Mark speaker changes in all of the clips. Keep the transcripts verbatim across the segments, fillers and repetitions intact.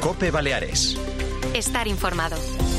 Speaker 1: COPE Baleares.
Speaker 2: Estar informado.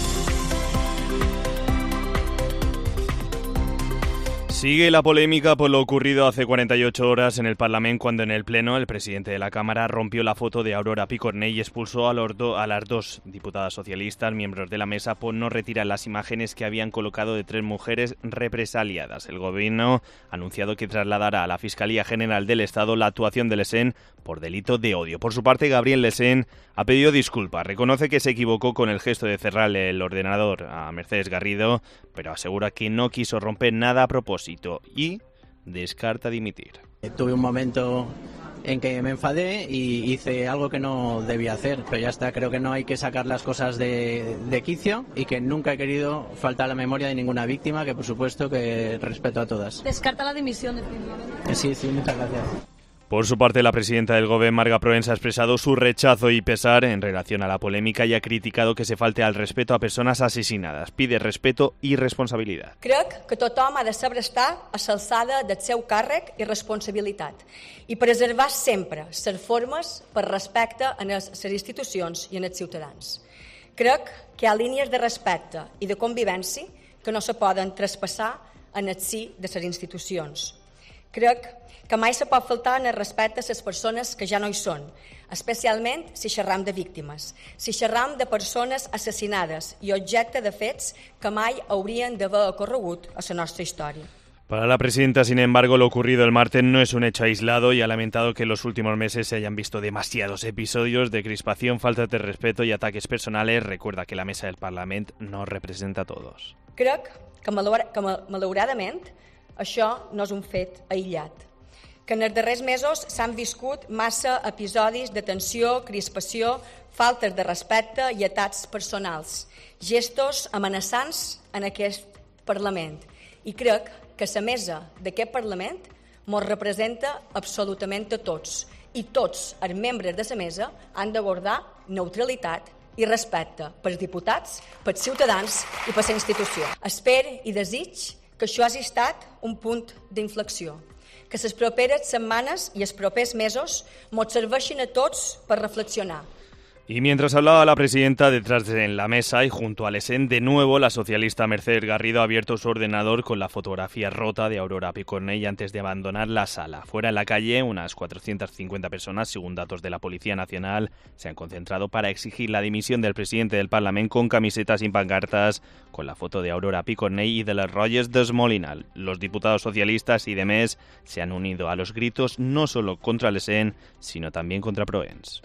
Speaker 3: Sigue la polémica por lo ocurrido hace cuarenta y ocho horas en el Parlamento, cuando en el Pleno el presidente de la Cámara rompió la foto de Aurora Picornell y expulsó a, los do, a las dos diputadas socialistas, miembros de la mesa, por no retirar las imágenes que habían colocado de tres mujeres represaliadas. El Gobierno ha anunciado que trasladará a la Fiscalía General del Estado la actuación de Lesén por delito de odio. Por su parte, Gabriel Lesén ha pedido disculpas, reconoce que se equivocó con el gesto de cerrarle el ordenador a Mercedes Garrido, pero asegura que no quiso romper nada a propósito y descarta dimitir.
Speaker 4: Tuve un momento en que me enfadé y hice algo que no debía hacer, pero ya está, creo que no hay que sacar las cosas de, de quicio y que nunca he querido faltar a la memoria de ninguna víctima, que por supuesto que respeto a todas.
Speaker 5: ¿Descarta la dimisión definitivamente?
Speaker 4: Sí, sí, muchas gracias.
Speaker 3: Por su parte, la presidenta del Gobierno, Marga Proens, ha expresado su rechazo y pesar en relación a la polémica y ha criticado que se falte al respeto a personas asesinadas. Pide respeto i responsabilitat.
Speaker 6: Crec que tothom ha de saber estar a l'alçada del seu càrrec i responsabilitat i preservar sempre les formes per respecte a les institucions i als ciutadans. Crec que hi ha línies de respecte i de convivència que no se poden traspassar en el si de les institucions. Crec que mai se pot faltar en el respecte a les persones que ja no hi són, especialment si xerram de víctimes, si xerram de persones assassinades i objecte de fets que mai haurien d'haver ocorregut a la nostra història.
Speaker 3: Para la presidenta, sin embargo, lo ocurrido el martes no es un hecho aislado y ha lamentado que en los últimos meses se hayan visto demasiados episodios de crispación, falta de respeto y ataques personales. Recuerda que la mesa del Parlamento no representa a todos.
Speaker 6: Crec que, malauradament, que malauradament això no és un fet aïllat, que en els darrers mesos s'han viscut massa episodis de tensió, crispació, faltes de respecte i atacs personals, gestos amenaçants en aquest Parlament. I crec que la mesa d'aquest Parlament ens representa absolutament a tots i tots els membres de la mesa han de guardar neutralitat i respecte pels diputats, pels ciutadans i per la institució. Espero i desig que això hagi estat un punt d'inflexió, que les properes setmanes i els propers mesos ens serveixin a tots per reflexionar.
Speaker 3: Y mientras hablaba la presidenta, detrás de la mesa y junto a Lesén, de nuevo la socialista Mercedes Garrido ha abierto su ordenador con la fotografía rota de Aurora Picornell antes de abandonar la sala. Fuera en la calle, unas cuatrocientas cincuenta personas, según datos de la Policía Nacional, se han concentrado para exigir la dimisión del presidente del Parlamento con camisetas y pancartas con la foto de Aurora Picornell y de les Rotlles des Molinal. Los diputados socialistas y demés se han unido a los gritos no solo contra Lesén, sino también contra Proens.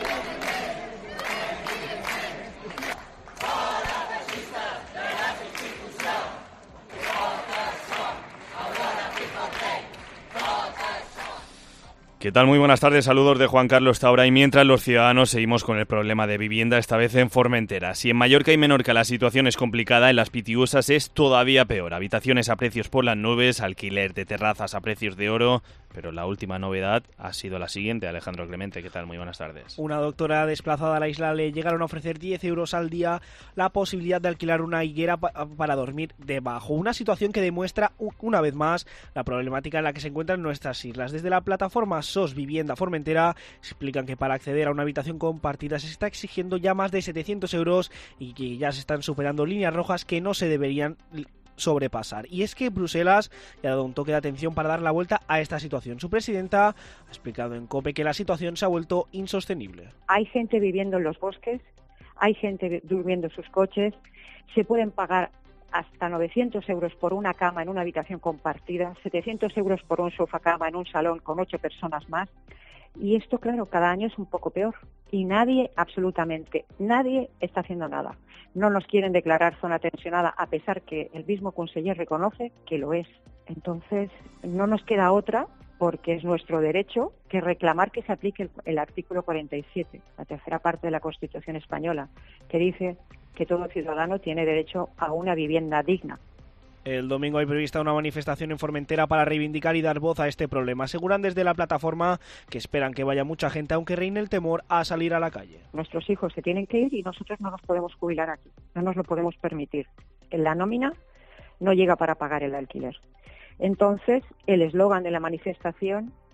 Speaker 3: ¿Qué tal? Muy buenas tardes, saludos de Juan Carlos Taura. Y mientras los ciudadanos seguimos con el problema de vivienda, esta vez en Formentera. Si en Mallorca y Menorca la situación es complicada, en las Pitiusas es todavía peor. Habitaciones a precios por las nubes, alquiler de terrazas a precios de oro. Pero la última novedad ha sido la siguiente. Alejandro Clemente, ¿qué tal? Muy buenas tardes.
Speaker 7: Una doctora desplazada a la isla le llegaron a ofrecer diez euros al día la posibilidad de alquilar una higuera pa- para dormir debajo. Una situación que demuestra una vez más la problemática en la que se encuentran nuestras islas. Desde la plataforma S O S Vivienda Formentera explican que para acceder a una habitación compartida se está exigiendo ya más de setecientos euros y que ya se están superando líneas rojas que no se deberían sobrepasar. Y es que Bruselas le ha dado un toque de atención para dar la vuelta a esta situación. Su presidenta ha explicado en COPE que la situación se ha vuelto insostenible.
Speaker 8: Hay gente viviendo en los bosques, hay gente durmiendo en sus coches, se pueden pagar hasta novecientos euros por una cama en una habitación compartida, setecientos euros por un sofá cama en un salón con ocho personas más. Y esto, claro, cada año es un poco peor. Y nadie, absolutamente nadie, está haciendo nada. No nos quieren declarar zona tensionada, a pesar que el mismo conseller reconoce que lo es. Entonces, no nos queda otra, porque es nuestro derecho, que reclamar que se aplique el, el artículo cuarenta y siete, la tercera parte de la Constitución española, que dice que todo ciudadano tiene derecho a una vivienda digna.
Speaker 7: El domingo hay prevista una manifestación en Formentera para reivindicar y dar voz a este problema. Aseguran desde la plataforma que esperan que vaya mucha gente, aunque reine el temor a salir a la calle.
Speaker 8: Nuestros hijos se tienen que ir y nosotros no nos podemos jubilar aquí, no nos lo podemos permitir. En la nómina no llega para pagar el alquiler. Entonces, el eslogan de la manifestación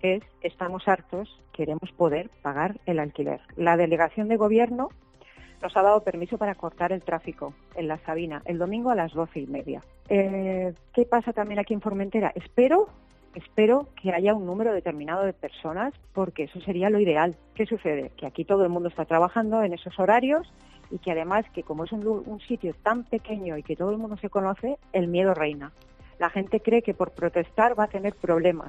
Speaker 8: es estamos hartos, queremos poder pagar el alquiler. La delegación de gobierno nos ha dado permiso para cortar el tráfico en La Sabina el domingo a las doce y media. Eh, ¿Qué pasa también aquí en Formentera? Espero, espero que haya un número determinado de personas, porque eso sería lo ideal. ¿Qué sucede? Que aquí todo el mundo está trabajando en esos horarios y que además, que como es un, un sitio tan pequeño y que todo el mundo se conoce, el miedo reina. La gente cree que por protestar va a tener problemas.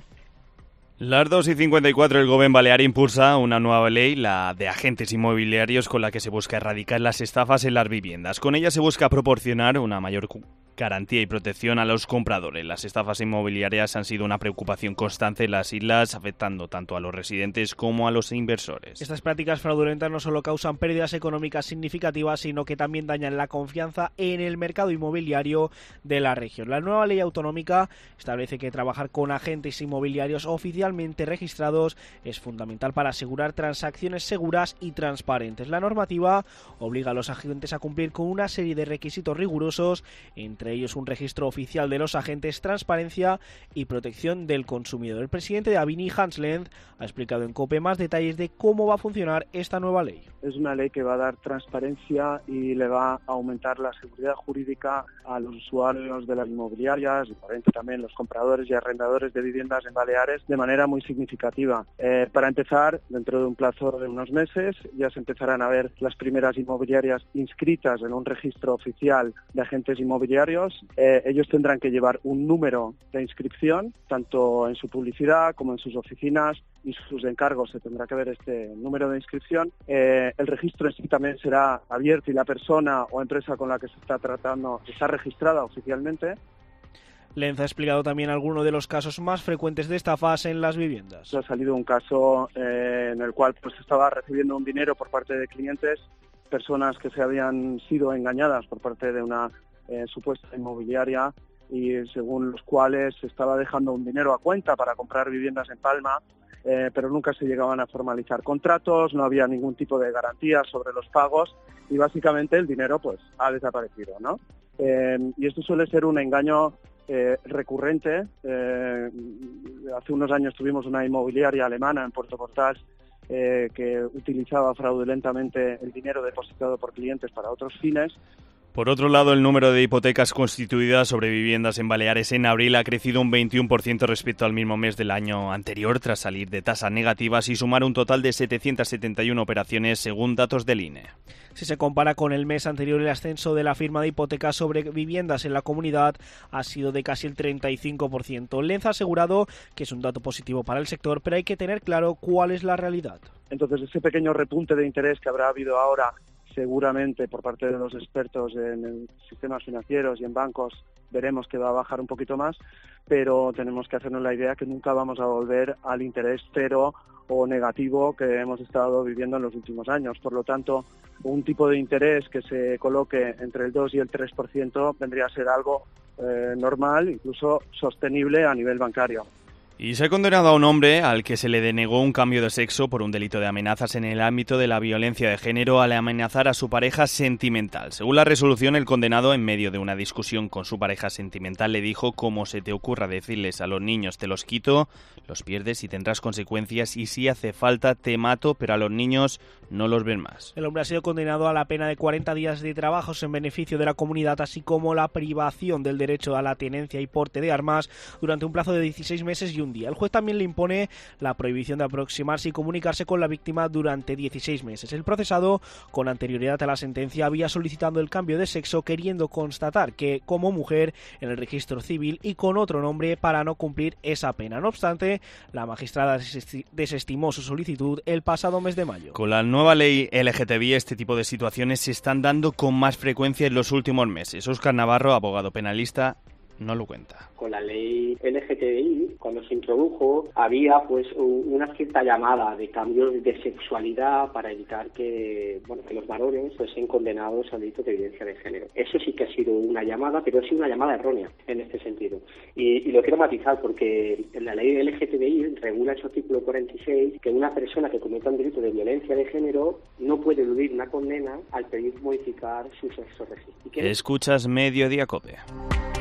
Speaker 3: Las dos y cincuenta y cuatro, el Gobierno Balear impulsa una nueva ley, la de agentes inmobiliarios, con la que se busca erradicar las estafas en las viviendas. Con ella se busca proporcionar una mayor garantía y protección a los compradores. Las estafas inmobiliarias han sido una preocupación constante en las islas, afectando tanto a los residentes como a los inversores.
Speaker 7: Estas prácticas fraudulentas no solo causan pérdidas económicas significativas, sino que también dañan la confianza en el mercado inmobiliario de la región. La nueva ley autonómica establece que trabajar con agentes inmobiliarios oficialmente registrados es fundamental para asegurar transacciones seguras y transparentes. La normativa obliga a los agentes a cumplir con una serie de requisitos rigurosos, entre ellos un registro oficial de los agentes, transparencia y protección del consumidor. El presidente de Avini, Hans Lenz, ha explicado en COPE más detalles de cómo va a funcionar esta nueva ley.
Speaker 1: Es una ley que va a dar transparencia y le va a aumentar la seguridad jurídica a los usuarios de las inmobiliarias y por ende también los compradores y arrendadores de viviendas en Baleares de manera muy significativa. Eh, para empezar, dentro de un plazo de unos meses ya se empezarán a ver las primeras inmobiliarias inscritas en un registro oficial de agentes inmobiliarios. Eh, ellos tendrán que llevar un número de inscripción, tanto en su publicidad como en sus oficinas y sus encargos se tendrá que ver este número de inscripción. Eh, el registro en sí también será abierto y la persona o empresa con la que se está tratando está registrada oficialmente.
Speaker 7: Lenz ha explicado también algunos de los casos más frecuentes de estafas en las viviendas.
Speaker 1: Ha salido un caso eh, en el cual pues estaba recibiendo un dinero por parte de clientes, personas que se habían sido engañadas por parte de una eh, supuesta inmobiliaria y según los cuales se estaba dejando un dinero a cuenta para comprar viviendas en Palma, eh, pero nunca se llegaban a formalizar contratos, no había ningún tipo de garantía sobre los pagos y básicamente el dinero pues ha desaparecido, ¿no? Eh, y esto suele ser un engaño Eh, recurrente. Eh, hace unos años tuvimos una inmobiliaria alemana en Puerto Portal eh, que utilizaba fraudulentamente el dinero depositado por clientes para otros fines.
Speaker 3: Por otro lado, el número de hipotecas constituidas sobre viviendas en Baleares en abril ha crecido un veintiuno por ciento respecto al mismo mes del año anterior, tras salir de tasas negativas y sumar un total de setecientas setenta y una operaciones según datos del I N E.
Speaker 7: Si se compara con el mes anterior, el ascenso de la firma de hipotecas sobre viviendas en la comunidad ha sido de casi el treinta y cinco por ciento. Lenz ha asegurado que es un dato positivo para el sector, pero hay que tener claro cuál es la realidad.
Speaker 1: Entonces, ese pequeño repunte de interés que habrá habido ahora, seguramente por parte de los expertos en sistemas financieros y en bancos, veremos que va a bajar un poquito más, pero tenemos que hacernos la idea que nunca vamos a volver al interés cero o negativo que hemos estado viviendo en los últimos años. Por lo tanto, un tipo de interés que se coloque entre el dos y el tres por ciento vendría a ser algo eh, normal, incluso sostenible a nivel bancario.
Speaker 3: Y se ha condenado a un hombre al que se le denegó un cambio de sexo por un delito de amenazas en el ámbito de la violencia de género al amenazar a su pareja sentimental. Según la resolución, el condenado, en medio de una discusión con su pareja sentimental, le dijo: "Como se te ocurra decirles a los niños te los quito, los pierdes y tendrás consecuencias, y si hace falta te mato, pero a los niños no los ven más". El
Speaker 7: hombre ha sido condenado a la pena de cuarenta días de trabajos en beneficio de la comunidad, así como la privación del derecho a la tenencia y porte de armas durante un plazo de dieciséis meses y un día. El juez también le impone la prohibición de aproximarse y comunicarse con la víctima durante dieciséis meses. El procesado, con anterioridad a la sentencia, había solicitado el cambio de sexo, queriendo constatar que como mujer en el registro civil y con otro nombre para no cumplir esa pena. No obstante, la magistrada desestimó su solicitud el pasado mes de mayo.
Speaker 3: Con la nueva ley L G T B I, este tipo de situaciones se están dando con más frecuencia en los últimos meses. Óscar Navarro, abogado penalista, no lo cuenta.
Speaker 2: Con la ley L G T B I, cuando se introdujo, había pues una cierta llamada de cambios de sexualidad para evitar que, bueno, que los varones fuesen condenados al delito de violencia de género. Eso sí que ha sido una llamada, pero ha sido una llamada errónea en este sentido. Y, y lo quiero matizar porque la ley L G T B I regula en su artículo cuarenta y seis que una persona que cometa un delito de violencia de género no puede eludir una condena al pedir modificar su sexo registro.
Speaker 3: Escuchas Mediodía Cope.